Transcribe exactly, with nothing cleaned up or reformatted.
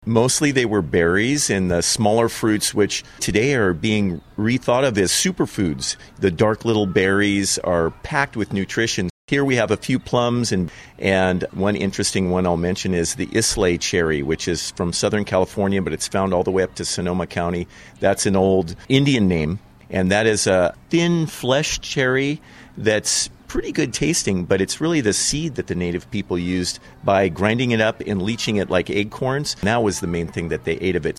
Mostly they were berries and the smaller fruits, which today are being rethought of as superfoods. The dark little berries are packed with nutrition. Here we have a few plums, and, and one interesting one I'll mention is the Islay cherry, which is from Southern California, but it's found all the way up to Sonoma County. That's an old Indian name, and that is a thin fleshed cherry that's pretty good tasting, but it's really the seed that the native people used by grinding it up and leaching it like acorns. That was the main thing that they ate of it.